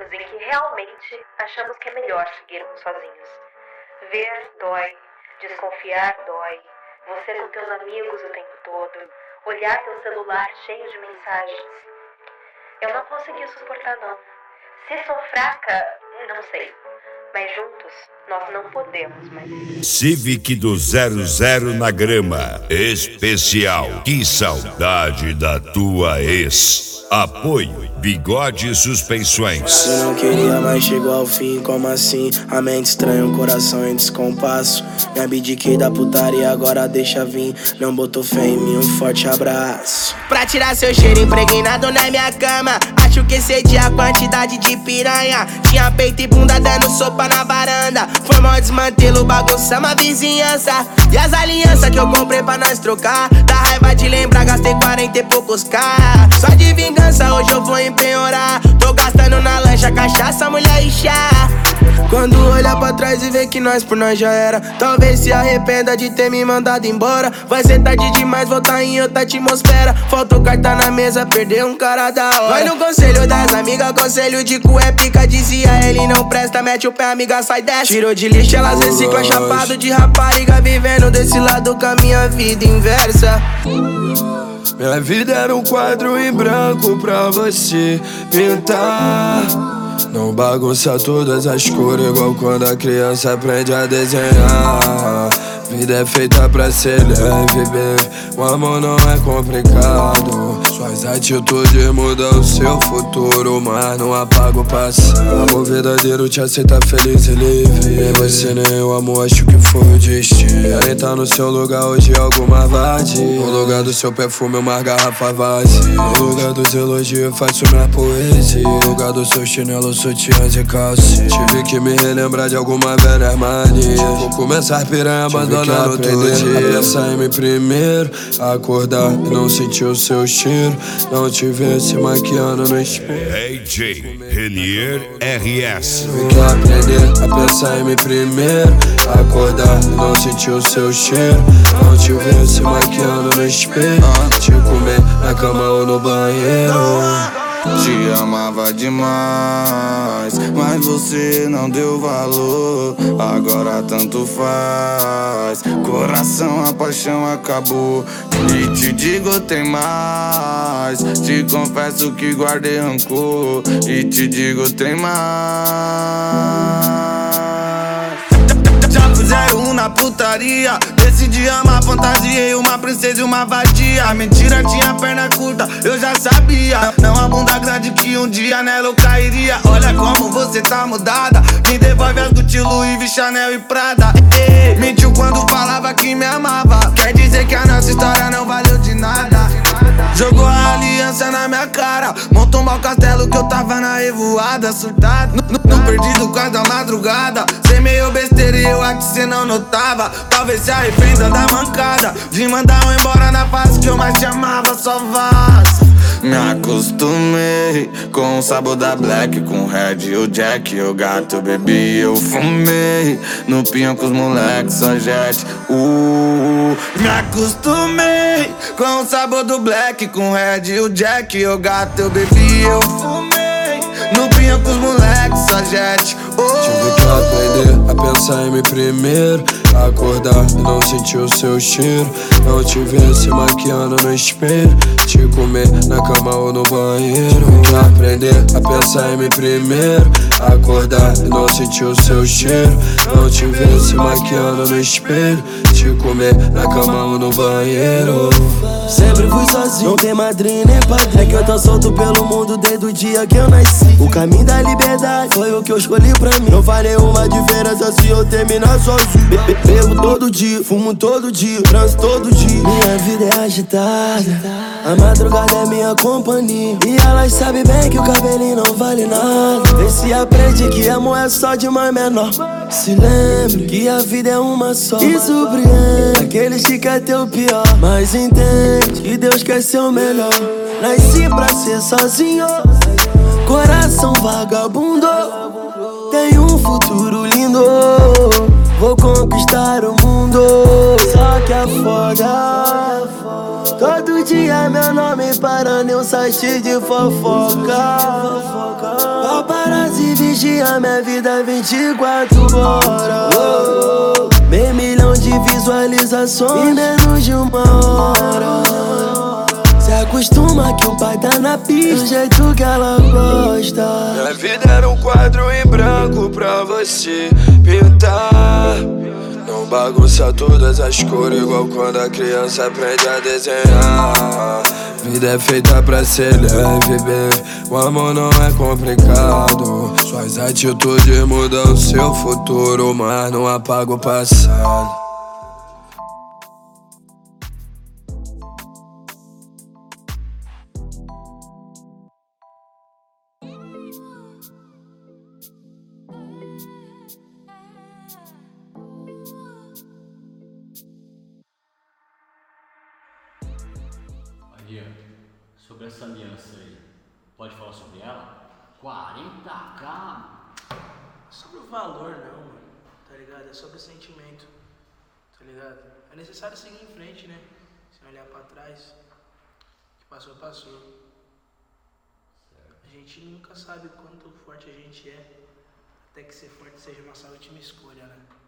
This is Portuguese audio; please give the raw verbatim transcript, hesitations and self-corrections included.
momentos em que realmente achamos que é melhor seguirmos sozinhos. Ver dói, desconfiar dói, você com teus amigos o tempo todo, olhar teu celular cheio de mensagens. Eu não consegui suportar não. Se sou fraca, não sei. Mas juntos, nós não podemos mais. Civic do zero zero na grama. Especial. Que saudade da tua ex. Apoio Bigode Suspensões. Se não queria, mas chegou ao fim, como assim? A mente estranha, o coração em descompasso. Me abdiquei da putaria, agora deixa vir. Não botou fé em mim, um forte abraço. Pra tirar seu cheiro impregnado na minha cama. Acho que excedi a quantidade de piranha. Tinha peito e bunda dando sopa na varanda. Foi mal desmantelo, bagunçamos a vizinhança. E as alianças que eu comprei pra nós trocar. Da raiva de lembrar, gastei quarenta e poucos k. Só de vingança, hoje eu vou empenhorar. Tô gastando na lancha, cachaça, mulher e chá. Quando olha pra trás e vê que nós por nós já era, talvez se arrependa de ter me mandado embora. Vai ser tarde demais, voltar em outra atmosfera. Faltou carta na mesa, perdeu um cara da hora. Vai no conselho das amigas, conselho de cu é pica. Dizia ele não presta, mete o pé, amiga, sai dessa. Tirou de lixo, elas reciclam, chapado de rapariga. Vivendo desse lado com a minha vida inversa. Minha vida era um quadro em branco pra você pintar. Não bagunça todas as cores igual quando a criança aprende a desenhar. Vida é feita pra ser leve, baby. O amor não é complicado. Suas atitudes mudam o seu futuro, mas não apaga o passado. Amor verdadeiro te aceita feliz e livre. Nem você nem eu, amor, acho que foi o destino. Querem tá no seu lugar hoje alguma vadia. No lugar do seu perfume uma garrafa vazia. No lugar dos elogios faço minha poesia. No lugar do seu chinelo, sutiãs e calcinha. Tive que me relembrar de alguma velha mania. Vou começar piranha, abandonando todo dia. A pensar em mim primeiro, acordar e não sentir o seu cheiro. Não te ver se maquiando no espelho. D J Renier R S. Tive que aprender a pensar em mim primeiro, acordar e não sentir o seu cheiro. Não te ver se maquiando no espelho. Te comer na cama ou no banheiro. Te amava demais, mas você não deu valor. Agora tanto faz, coração, a paixão acabou. E te digo tem mais, te confesso que guardei rancor. E te digo tem mais. Já fizeram um na putaria, decidi amar, fantasiei uma princesa e uma vadia. A mentira tinha perna curta, eu já sabia. Não a bunda grande que um dia nela eu cairia. Olha como você tá mudada, me devolve as Gucci, Louis V, Chanel e Prada. Ei, mentiu quando falava que me amava. Quer dizer que a nossa história não valeu de nada. Jogou a aliança na minha cara, montou um mau castelo que eu tava na revoada. Surtado, no, no, no perdido quase da madrugada. Cê meio besteira e eu acho que cê não notava. Talvez se arrependa da mancada de mandar eu embora na fase que eu mais te amava. Só vaza. Me acostumei com o sabor da Black, com o Red e o Jack. O gato bebi, eu fumei no pinho com os moleques, só jet. uh, Me acostumei com o sabor do Black, com o Red e o Jack. O gato eu bebi, eu fumei no pinho com os moleques, só jet. uh. Tive que aprender a pensar em mim primeiro, acordar e não sentir o seu cheiro. Não te ver se maquiando no espelho, te comer na cama ou no banheiro. Tive que aprender a pensar em mim primeiro, acordar e não sentir o seu cheiro. Não te ver se maquiando no espelho, te comer na cama ou no banheiro. Sempre fui sozinho, não tem madrinha nem padrinho. É que eu tô solto pelo mundo desde o dia que eu nasci. O caminho da liberdade foi o que eu escolhi pra mim. Não farei uma diferença se eu terminar sozinho. Be be Bebo todo dia, fumo todo dia, transo todo dia. Minha vida é agitada, a madrugada é minha companhia. E elas sabem bem que o cabelinho não vale nada. Vê se aprende que amor é só de mãe menor. Se lembre que a vida é uma só. E surpreende aqueles que querem ter o pior, mas entende que Deus quer ser o melhor. Nasci pra ser sozinho, coração vagabundo. Tenho um futuro lindo, vou conquistar o mundo. Só que é foda, Todo dia meu nome parando em um site de fofoca. Paparazzi vigia minha vida vinte e quatro horas. Meio milhão de visualizações em menos de uma hora. Se acostuma que o pai tá na pista do jeito que ela gosta. Minha vida era um quadro em branco pra você pintar. Não bagunça todas as cores igual quando a criança aprende a desenhar. Vida é feita pra ser leve, bem. O amor não é complicado. Suas atitudes mudam seu futuro, mas não apaga o passado. Sobre essa aliança aí, pode falar sobre ela? quarenta k? Sobre o valor não, mano, tá ligado? É sobre o sentimento, tá ligado? É necessário seguir em frente, né? Sem olhar pra trás. O que passou, passou. Certo. A gente nunca sabe quanto forte a gente é, até que ser forte seja nossa última escolha, né?